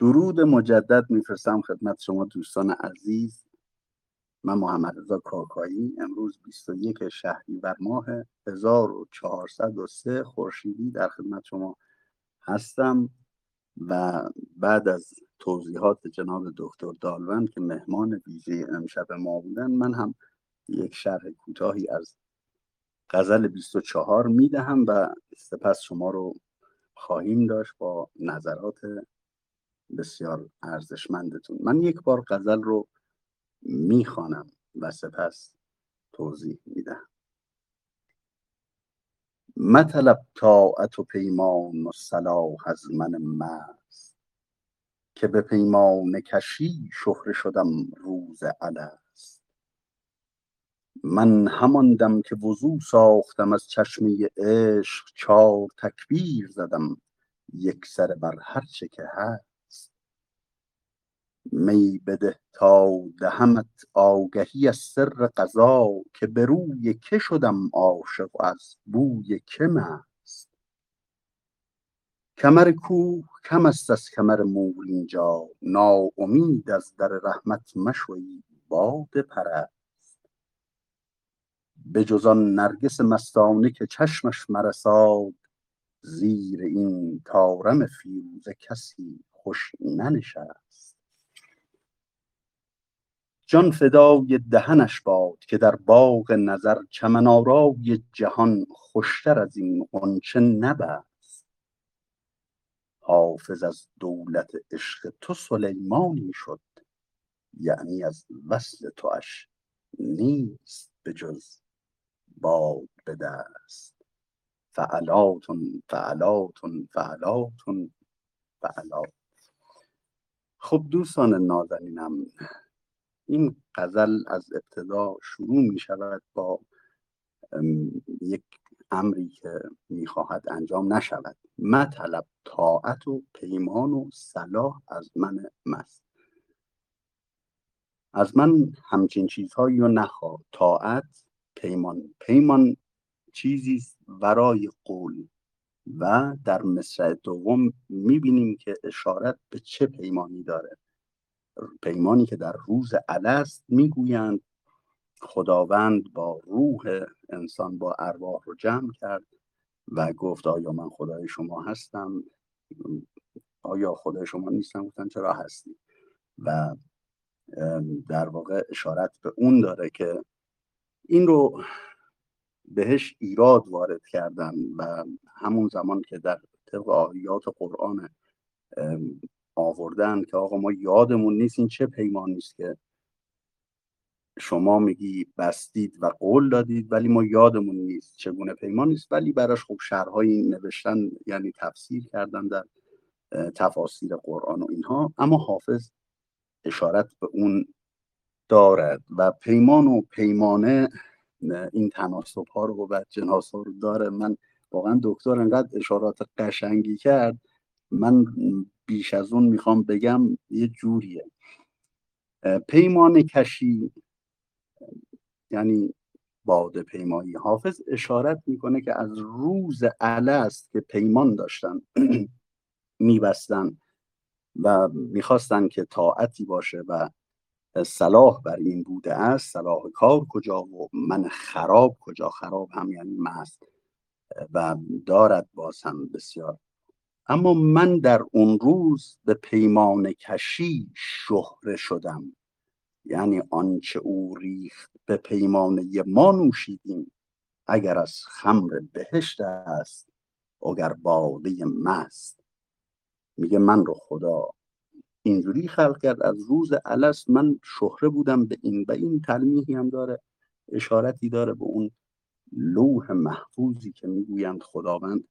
درود مجدد میفرستم خدمت شما دوستان عزیز. من محمد رضا کاکایی امروز 21 شهریور ماه 1403 خورشیدی در خدمت شما هستم و بعد از توضیحات جناب دکتر دالوند که مهمان ویژه امشب ما بودن، من هم یک شرح کوتاهی از غزل 24 میدهم و سپس شما رو خواهیم داشت با نظرات بسیار ارزشمندتون. من یک بار غزل رو میخوانم و سپس توضیح میدم. مطلب طاعت و پیمان و صلاح از من مست، که به پیمان کشی شهره شدم روز الست. من همان دم که وضو ساختم از چشمه عشق، 4 تکبیر زدم یک سره بر هر چه که هست. می بده تا دهمت آگهی از سر قضا، که به روی که شدم عاشق و از بوی که مست. کمر کوه کم است از کمر مور اینجا، ناامید از در رحمت مشو ای باده پرست. به جز آن نرگس مستانه که چشمش مرساد، زیر این طارم فیروزه کسی خوش ننشست. جان فدای دهنش باد که در باغ نظر، چمن آرای جهان خوشتر از این غنچه نبست. حافظ از دولت عشق تو سلیمانی شد، یعنی از وصل تواش نیست به جز باد به دست. فعلاتن فعلاتن فعلاتن فعلات. خب دوستان نازنینم، این غزل از ابتدا شروع می شود با یک امری که می خواهد انجام نشود. مطلب طاعت و پیمان و صلاح از من مست. از من همچین چیزهایی رو نخواه. طاعت، پیمان چیزی ورای قول و در مصرع دوم می بینیم که اشارت به چه پیمانی داره. پیمانی که در روز الست میگویند خداوند با روح انسان، با ارواح رو جمع کرد و گفت آیا من خدای شما هستم؟ آیا خدای شما نیستم؟ گفتن چرا هستی؟ و در واقع اشارت به اون داره که این رو بهش ایراد وارد کردن و همون زمان که در طبق آیات قرآن آوردن که آقا ما یادمون نیست این چه پیمانی است که شما میگی بستید و قول دادید ولی ما یادمون نیست چگونه پیمانی است، ولی براش خوب شرحایی نوشتن، یعنی تفسیر کردن در تفاسیر قرآن و اینها. اما حافظ اشارت به اون دارد و پیمان و پیمانه این تناسب ها رو و جناس ها رو داره. من واقعا دکتر انقدر اشارات قشنگی کرد، من بیش از اون میخوام بگم یه جوریه. پیمان کشی یعنی باده پیمایی. حافظ اشارت میکنه که از روز الست که پیمان داشتن میبستن و میخواستن که طاعتی باشه و صلاح بر این بوده است. صلاح کار کجا و من خراب کجا؟ خراب هم یعنی مست و دارد باز هم بسیار. اما من در اون روز به پیمان کشی شهره شدم، یعنی آنچه او ریخت به پیمانه ما نوشیدیم. اگر از خمر بهشت است اگر باده مست. میگه من رو خدا اینجوری خلق کرد از روز الست من شهره بودم به این. و این تلمیحی هم داره، اشارتی داره به اون لوح محفوظی که میگویند خداوند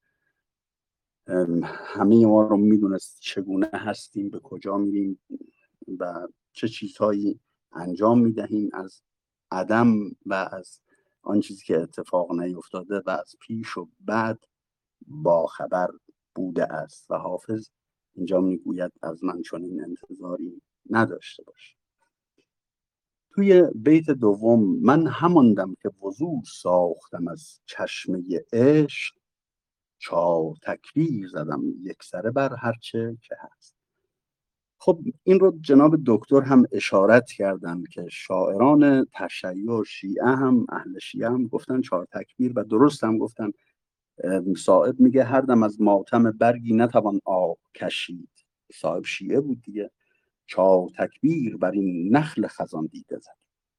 همه ما رو میدونست چگونه هستیم، به کجا میریم و چه چیزهایی انجام میدهیم از عدم و از آن چیزی که اتفاق نیفتاده و از پیش و بعد با خبر بوده است. و حافظ اینجا میگوید از من چنین انتظاری نداشته باش. توی بیت دوم من هماندم که وضو ساختم از چشمه عشق، 4 تکبیر زدم یک سره بر هر چه که هست. خب این رو جناب دکتر هم اشارت کردن که شاعران تشیع شیعه هم اهل شیعه هم گفتن 4 تکبیر و درست هم گفتن. صاحب میگه هر دم از ماتم برگی نتوان آب کشید. صاحب شیعه بود دیگه. 4 تکبیر بر این نخل خزان دیده زد.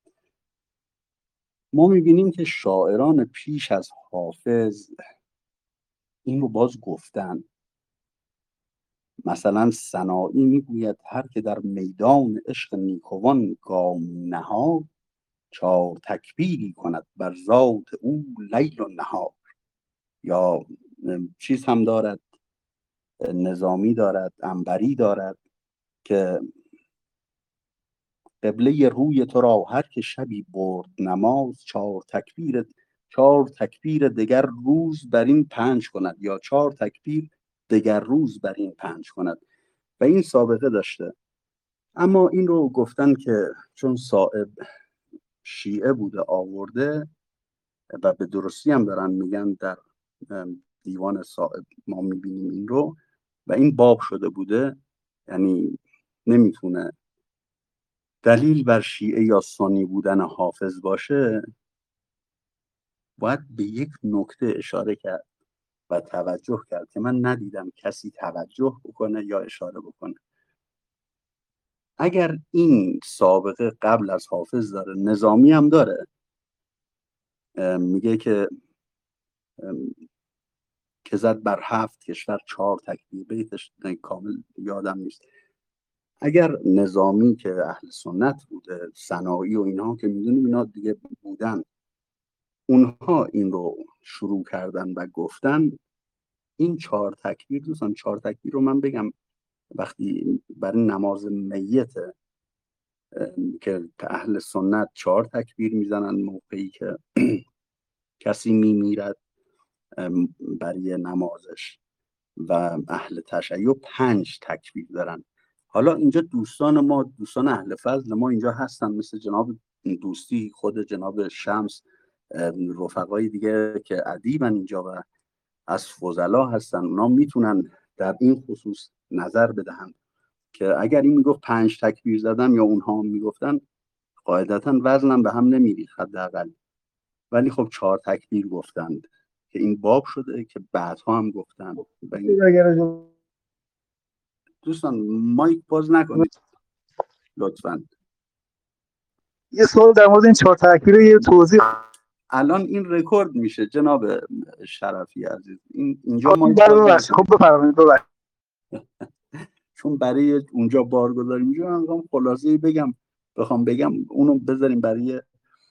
ما میبینیم که شاعران پیش از حافظ این رو باز گفتن. مثلا سنایی میگوید هر که در میدان عشق نیکوان گام نهاد 4 تکبیری کند بر ذات او لیل و نهار. یا چیز هم دارد، نظامی دارد، عنبری دارد که قبله روی تو را هر که شبی برد نماز 4 تکبیر دگر روز بر این 5 کند، یا 4 تکبیر دگر روز بر این 5 کند. و این سابقه داشته. اما این رو گفتن که چون صاحب شیعه بوده آورده و به درستی هم دارن میگن، در دیوان صاحب ما میبینیم این رو و این باب شده بوده، یعنی نمیتونه دلیل بر شیعه یا سنی بودن حافظ باشه. باید به یک نکته اشاره کرد و توجه کرد که من ندیدم کسی توجه بکنه یا اشاره بکنه. اگر این سابقه قبل از حافظ داره، نظامی هم داره، میگه که زد بر 7 کشور 4 تکبیر، بیتش کامل یادم نیست. اگر نظامی که اهل سنت بوده، سنایی و اینها که میدونیم اینا دیگه بودن، اونها این رو شروع کردن و گفتن این 4 تکبیر، دوستان 4 تکبیر رو من بگم وقتی برای نماز میت که اهل سنت 4 تکبیر میزنن موقعی که کسی میمیرد برای نمازش، و اهل تشیع 5 تکبیر دارن. حالا اینجا دوستان ما، دوستان اهل فضل ما اینجا هستن، مثل جناب دوستی، خود جناب شمس، رفقای دیگه که ادیبن اینجا و از فضلا هستن، اونا میتونن در این خصوص نظر بدهند که اگر این میگفت 5 تکبیر زدن یا اونها هم میگفتن، قاعدتا وزنم به هم نمیریخت حداقل، ولی خب 4 تکبیر گفتند که این باب شده که بعدها هم گفتن. دوستان مایک باز نکنید لطفاً. یه سوال در مورد این 4 تکبیر یه توضیح. الان این رکورد میشه جناب شرفی عزیز، اینجا مایک باز خب بفرمایید. چون برای اونجا بارگذاری میشه، من میخوام خلاصه بخوام بگم اونو بذاریم برای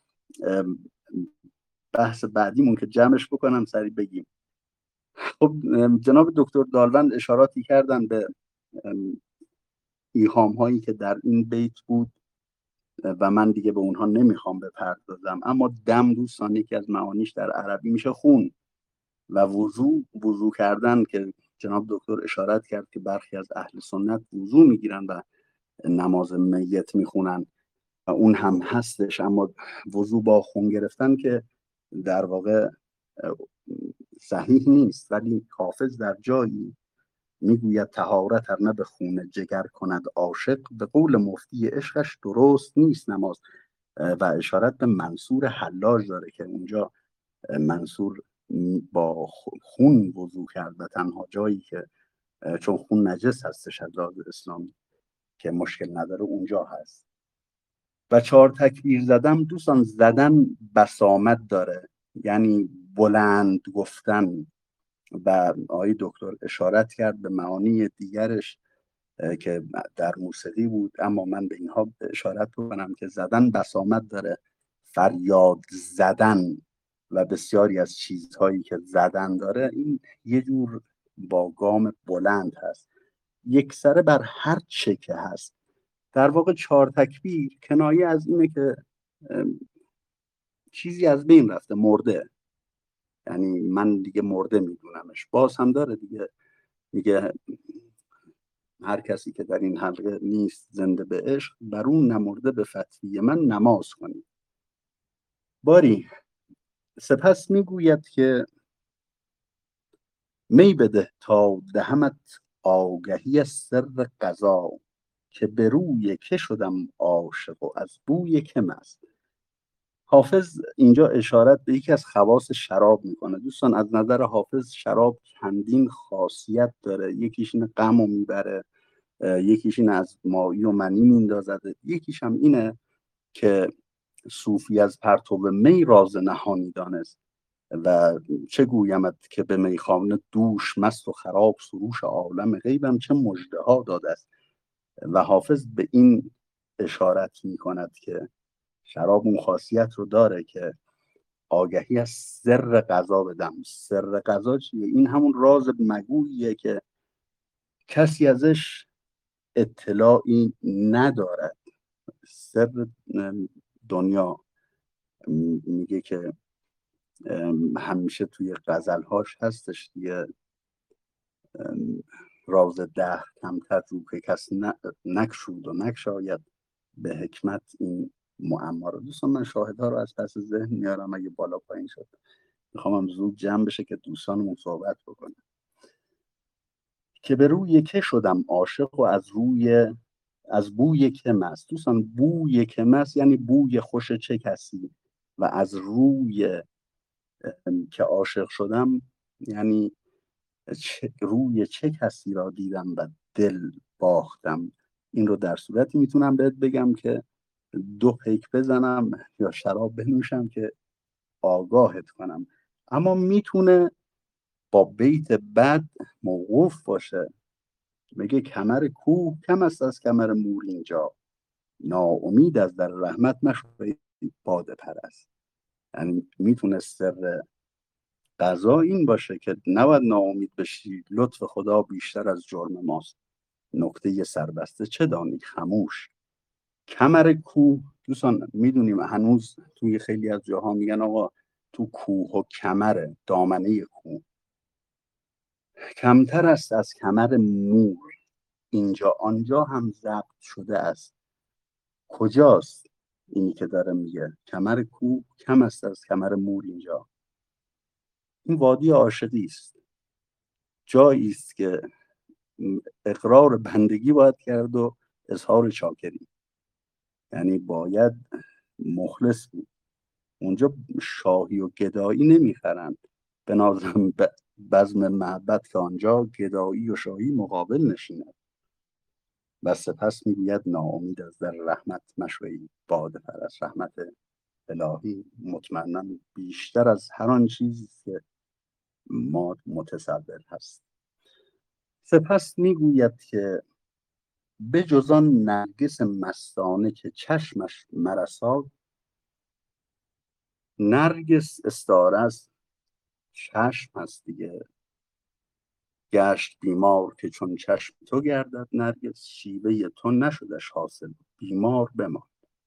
بحث بعدیمون که جمعش بکنم سریع بگیم. خب جناب دکتر دالوند اشاراتی کردن به ایهام هایی که در این بیت بود و من دیگه به اونها نمیخوام بپردازم. اما دم دوستان یکی از معانیش در عربی میشه خون، و وضو کردن که جناب دکتر اشارت کرد که برخی از اهل سنت وضو میگیرن و نماز میت میخونن و اون هم هستش، اما وضو با خون گرفتن که در واقع صحیح نیست. ولی حافظ در جایی میگوید طهارت ار نه به خون جگر کند عاشق، به قول مفتی عشقش درست نیست نماز. و اشارت به منصور حلاج داره که اونجا منصور با خون وضو کرد و تنها جایی که چون خون نجس هستش از لحاظ اسلامی که مشکل نداره اونجا هست. و 4 تکبیر زدم دوستان، زدن بسامد داره، یعنی بلند گفتن. و آقای دکتر اشارت کرد به معانی دیگرش که در موسیقی بود، اما من به اینها اشارت کنم که زدن بسامد داره، فریاد زدن و بسیاری از چیزهایی که زدن داره، این یه جور با گام بلند هست، یک سره بر هر چه که هست. در واقع 4 تکبیر کنایه از اینه که چیزی از بین رفته، مرده، یعنی من دیگه مرده میدونمش. باز هم داره دیگه، میگه هر کسی که در این حلقه نیست زنده به عشق، بر اون نمرده به فتوی من نماز کنید. باری سپس میگوید که می بده تا دهمت آگهی از سر قضا، که به روی که شدم عاشق و از بوی که مست. حافظ اینجا اشارت به یکی از خواص شراب میکنه. دوستان از نظر حافظ شراب چندین خاصیت داره. یکیش اینه غم رو میبره، یکیش اینه از مایی و منی میندازد، یکیش هم اینه که صوفی از پرتو می راز نهانی دانست و چه گویمت که به میخانه دوش مست و خراب سروش عالم غیبم چه مژده ها داده است. و حافظ به این اشارت میکند که شراب اون خاصیت رو داره که آگهی از سر قضا بدم. سر قضا چیه؟ این همون راز مگوییه که کسی ازش اطلاعی ندارد. سر دنیا میگه که همیشه توی غزلهاش هستش دیگه، راز ده کمتر رو که کس نکشود و نکشاید به حکمت این معما رو. دوستان من شاهدها رو از پس ذهن میارم، اگه بالا پایین شد میخوام زود جمع بشه که دوستانمون صحبت بکنه. که به روی که شدم عاشق و از بوی که مست. دوستان بوی که مست یعنی بوی خوش چه کسی، و از روی که عاشق شدم یعنی روی چه کسی را دیدم و دل باختم. این رو در صورتی میتونم بهت بگم که 2 پیک بزنم یا شراب بنوشم که آگاهت کنم، اما میتونه با بیت بد موقوف باشه. میگه کمر کوه کم است از کمر مور اینجا، ناامید از در رحمت مشو باده پرست. یعنی میتونه سر قضا این باشه که نباید ناامید بشی، لطف خدا بیشتر از جرم ماست، نکته سربسته چه دانی خموش. کمر کوه، دوستان میدونیم هنوز توی خیلی از جاها میگن آقا تو کوه و کمر دامنه کوه کمتر است از کمر مور اینجا آنجا هم ضبط شده است. کجاست اینی که داره میگه کمر کوه کم است از کمر مور اینجا؟ این وادی عاشقی است، جایی است که اقرار بندگی باید کرد و اظهار چاکری، یعنی باید مخلص بود. اونجا شاهی و گدایی نمیخرند، به نازم بزم محبت که آنجا گدایی و شاهی مقابل نشیند. و سپس میگوید ناامید از در رحمت مشوی باده پرست. رحمت الهی مطمئنا بیشتر از هر آن چیزی که ما متصور هست. سپس میگوید که به جز آن نرگس مستانه که چشمش مرساد. نرگس استعاره است، چشم هست دیگه. گشت بیمار که چون چشم تو گردد نرگس، شیوه تو نشدش حاصل بیمار بمان.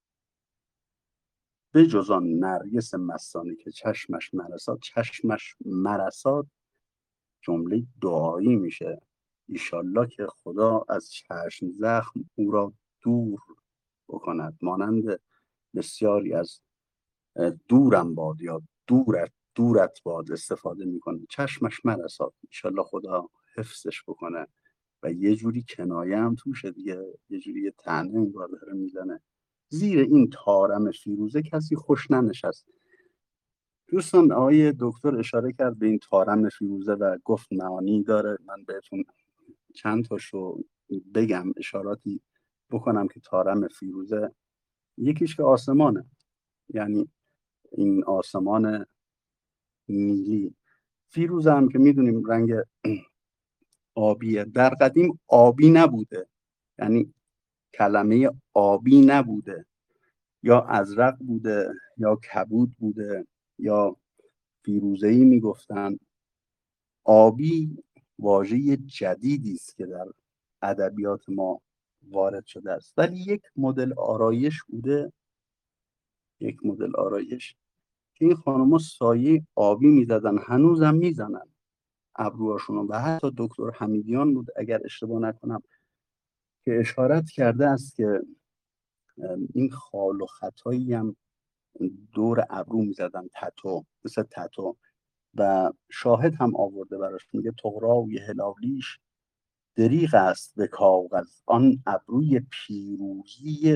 به جز آن نرگس مستانه که چشمش مرساد. چشمش مرساد جمله دعایی میشه، ایشالله که خدا از چشم زخم او را دور بکند. مانند بسیاری از دورم باد یا دورت باد استفاده میکنه. چشمش مرساد، ایشالله خدا حفظش بکنه. و یه جوری کنایه هم توشه دیگه، یه جوری طعنه انگار داره میزنه. زیر این طارم فیروزه کسی خوش ننشست. دوستان آقای دکتر اشاره کرد به این طارم فیروزه و گفت معانی داره. من بهتون چند تاشو بگم، اشاراتی بکنم که طارم فیروزه یکیش که آسمانه، یعنی این آسمان نیلی. فیروزه هم که میدونیم رنگ آبیه. در قدیم آبی نبوده، یعنی کلمه آبی نبوده، یا ازرق بوده یا کبود بوده یا فیروزه‌ای میگفتن. آبی واژه جدیدی است که در ادبیات ما وارد شده است، ولی یک مدل آرایش بوده، یک مدل آرایش که این خانم‌ها سایه آبی میزدن، هنوزم میزنن ابروهاشون. و حتی دکتر حمیدیان بود اگر اشتباه نکنم که اشارت کرده است که این خال و خطایی هم دور ابرو میزدن، تتو، مثل تتو. و شاهد هم آورده براش، میگه طغراوی هلالیش دریغ است به کاغذ آن ابروی پیروزی،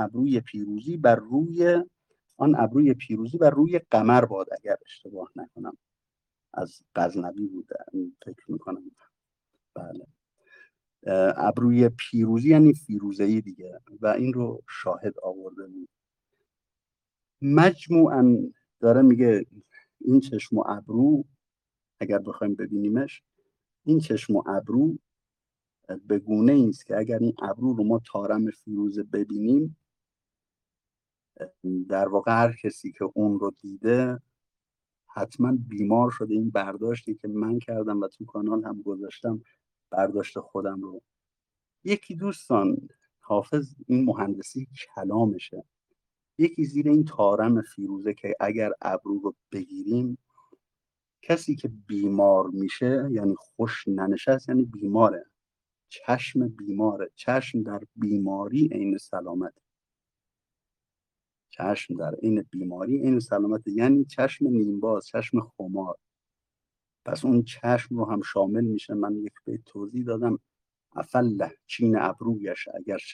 آن ابروی پیروزی بر روی قمر باد، اگر اشتباه نکنم از غزنوی بوده فکر میکنم. بله، ابروی پیروزی یعنی فیروزه‌ای دیگه، و این رو شاهد آورده بود. مجموعاً داره میگه این چشم و ابرو اگر بخوایم ببینیمش، این چشم و ابرو به گونه است که اگر این ابرو رو ما طارم فیروزه ببینیم، در واقع هر کسی که اون رو دیده حتما بیمار شده. این برداشتی که من کردم و تو کانال هم گذاشتم، برداشت خودم رو. یکی دوستان حافظ این مهندسی کلامشه، یکی زیر این طارم فیروزه که اگر ابرو رو بگیریم، کسی که بیمار میشه یعنی خوش ننشست یعنی بیماره، چشم بیماره. چشم در بیماری عین سلامت، چشم در این بیماری عین سلامت، یعنی چشم نیمباز، چشم خمار. پس اون چشم رو هم شامل میشه. من یک بیت توضیح دادم: افله چین ابرویش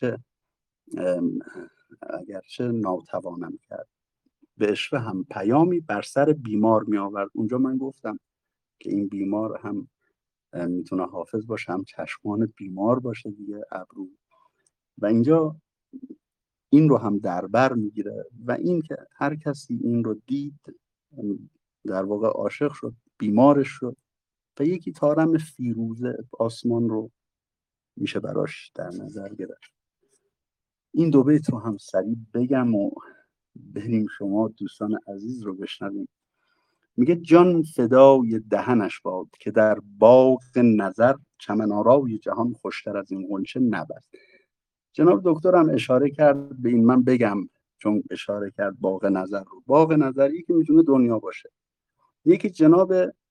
اگرچه ناتوانم کرد، به اشوه هم پیامی بر سر بیمار می آورد. اونجا من گفتم که این بیمار هم میتونه حافظ باشه، هم چشمان بیمار باشه دیگه، ابرو. و اینجا این رو هم در بر میگیره و این که هر کسی این رو دید در واقع عاشق شد، بیمارش شد. و یکی طارم فیروزه آسمان رو میشه براش در نظر گرفت. این دو بیت رو هم سریع بگم و بریم شما دوستان عزیز رو بشنویم. میگه جان فدای دهنش باد که در باغ نظر، چمن آرای جهان خوشتر از این غنچه نبست. جناب دکتر هم اشاره کرد به این، من بگم چون اشاره کرد باغ نظر رو. باغ نظر یکی میتونه دنیا باشه، یکی جناب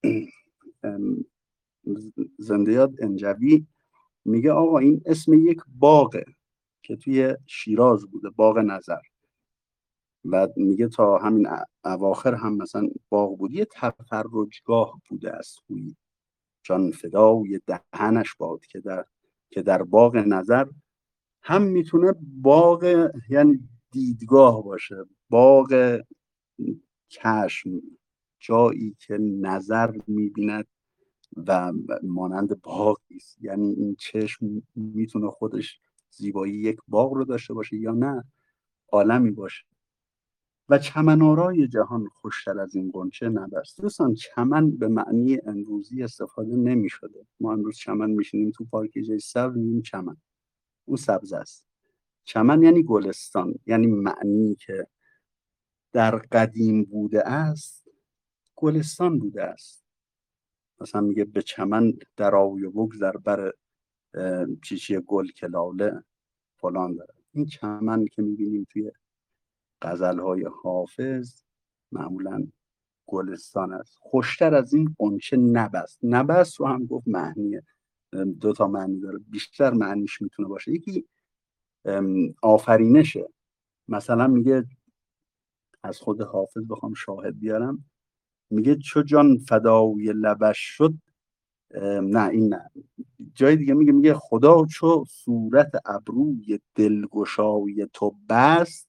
زندیات انجوی میگه آقا این اسم یک باغه که توی شیراز بوده، باغ نظر. و میگه تا همین اواخر هم مثلا باغ بود، یه تفرجگاه بوده از خویی. جان فدای دهنش باد که در باغ نظر، هم میتونه باغ یعنی دیدگاه باشه، باغ چشم، جایی که نظر میبیند و مانند باغی است. یعنی این چشم میتونه خودش زیبایی یک باغ رو داشته باشه یا نه عالمی باشه. و چمن آرای جهان خوشتر از این غنچه نبست. دوستان چمن به معنی امروزی استفاده نمی شده. ما امروز چمن میشینیم تو پارک جای سبز میگیم چمن، اون سبز است. چمن یعنی گلستان، یعنی معنی که در قدیم بوده است گلستان بوده است. مثلا میگه به چمن در آی و بگذر بر چیچی گل که لاله فلان داره. این چمن که میبینیم توی غزلهای حافظ معمولا گلستان است. خوشتر از این غنچه نبست. نبست رو هم گفت معنیه، دو تا معنی داره، بیشتر معنیش میتونه باشه. یکی آفرینشه. مثلا میگه از خود حافظ بخوام شاهد بیارم، میگه چو جان فدای لبش شد، نه این نه، جای دیگه میگه خدا چو صورت ابروی دلگشای تو بست،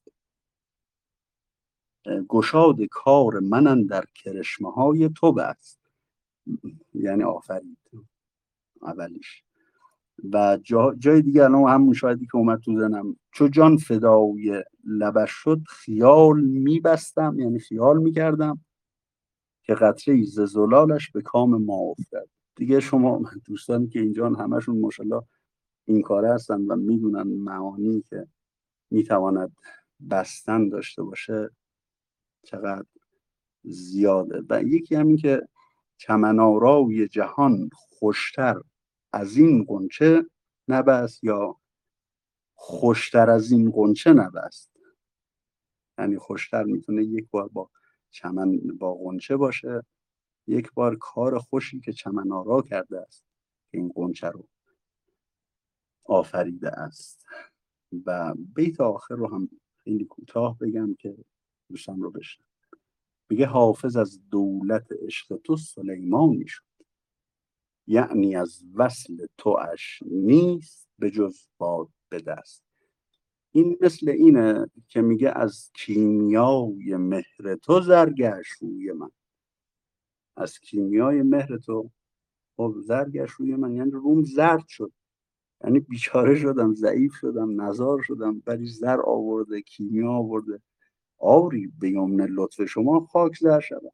گشاد کار من در کرشمه های تو بست. یعنی آفرید اولیش. و جای دیگه الان همون شاهدی که اومد تو زنم، چو جان فدای لبش شد خیال میبستم، یعنی خیال میکردم که قطره ز زلالش به کام ما افتد. دیگه شما دوستانی که اینجا همشون ماشاءالله این کاره هستن و میدونن معانی که میتواند بستن داشته باشه چقدر زیاده. و یکی همین که چمن آرای جهان خوشتر از این غنچه نبست، یا خوشتر از این غنچه نبست. یعنی خوشتر میتونه یک بار با چمن با غنچه باشه، یک بار کار خوشی که چمن آرا کرده است که این غنچه رو آفریده است. و بیت آخر رو هم خیلی کوتاه بگم که دوستان رو بشنن. میگه حافظ از دولت عشق تو سلیمانی شد، یعنی از وصل تواش نیست به جز باد به دست. این مثل اینه که میگه از کیمیای مهر تو زر گشت روی من. از کیمیای مهر تو خب زر گشت روی من، یعنی روم زرد شد، یعنی بیچاره شدم، ضعیف شدم، نزار شدم، ولی زر آورده، کیمیا آورده. آری به یمن لطف شما خاک زر شود.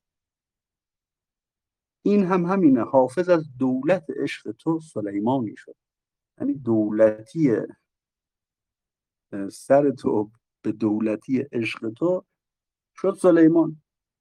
این هم همینه. حافظ از دولت عشق تو سلیمانی شد، یعنی دولتی سر تو به دولتی عشق تو شد سلیمان،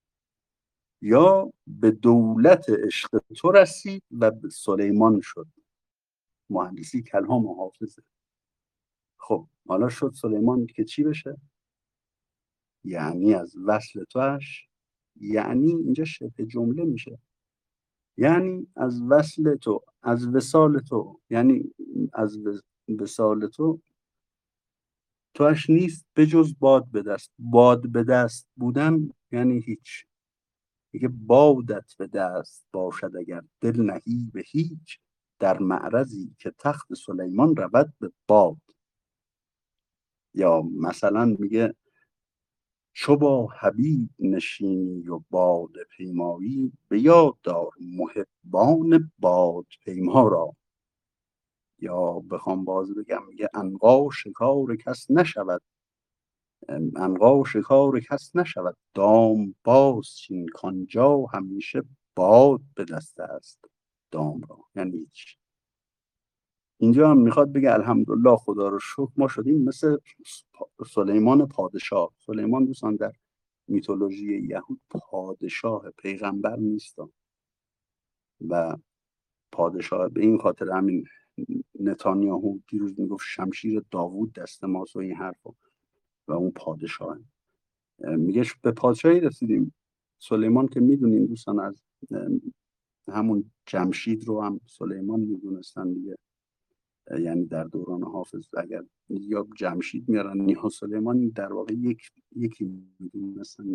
یا به دولت عشق تو رسید و به سلیمان شد. مهندسی کلام و حافظه. خب حالا شد سلیمان که چی بشه؟ یعنی از وصل توش، یعنی اینجا شبه جمله میشه، یعنی از وصل تو، از وصال تو، یعنی از وصال تو توش نیست به جز باد به دست. باد به دست بودن یعنی هیچ. میگه بادت به دست باشد اگر دل نهی به هیچ، در معرضی که تخت سلیمان رود به باد. یا مثلا میگه چو با حبیب نشینی و باد پیمایی، به یاد دار محبان باد پیما را. یا بخوام باز بگم میگه عنقا شکار کس نشود، عنقا شکار کس نشود، دام باز چین کانجا همیشه باد به دست است دام را. یعنی هیچ. اینجا هم میخواد بگه الحمدلله خدا رو شکر ما شدیم مثل سلیمان پادشاه. سلیمان دوستان در میتولوژی یهود پادشاه، پیغمبر نیست و پادشاه. به این خاطر همین نتانیاهو دیروز میگفت شمشیر داوود دست ماست و این حرفا، و اون پادشاه. میگه به پادشاهی رسیدیم. سلیمان که میدونیم دوستان از همون جمشید رو هم سلیمان میدونستن دیگه، یعنی در دوران حافظ اگر یا جمشید میارن یا سلیمان، در واقع یکی میدونستن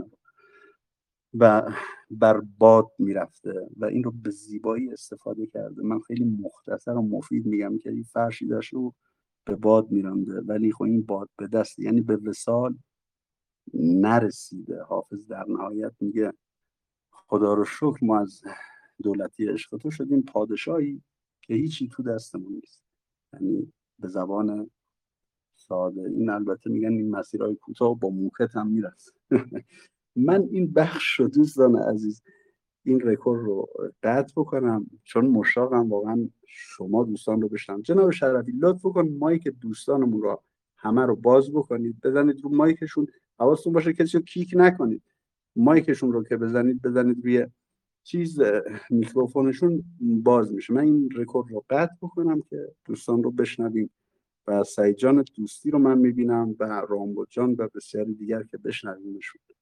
و بر باد میرفته و این رو به زیبایی استفاده کرده. من خیلی مختصر و مفید میگم که این فرشی داشته و به باد میرانده، ولی خب این باد به دست یعنی به وصال نرسیده. حافظ در نهایت میگه خدا رو شکر ما از دولتی عشق تو شدیم پادشاهی که هیچی تو دستمون نیست. یعنی به زبان ساده این البته میگن این مسیرهای کوتاه با موکت هم میرسه. من این بخش رو دوستان عزیز این رکورد رو قطع بکنم چون مشتاقم واقعا شما دوستان رو بشنم. جناب شرفی لطف بکن مایک دوستانمون رو همه رو باز بکنید، بزنید رو مایکشون، حواستون باشه کسی رو کیک نکنید. مایکشون رو که بزنید روی چیز میکروفونشون باز میشه. من این رکورد رو قطع بکنم که دوستان رو بشنویم و سعید جان دوستی رو من میبینم و رامبد جان و بسیاری دیگر که بشنویمشون.